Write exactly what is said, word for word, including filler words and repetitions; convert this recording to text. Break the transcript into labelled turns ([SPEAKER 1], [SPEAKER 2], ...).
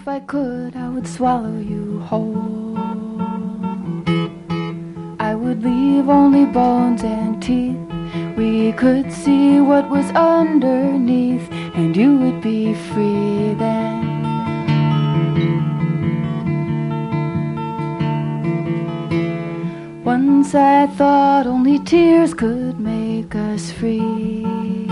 [SPEAKER 1] if I could, I would swallow you whole. I would leave only bones and teeth. We could see what was underneath, and you would be free then. Once I thought only tears could make us free.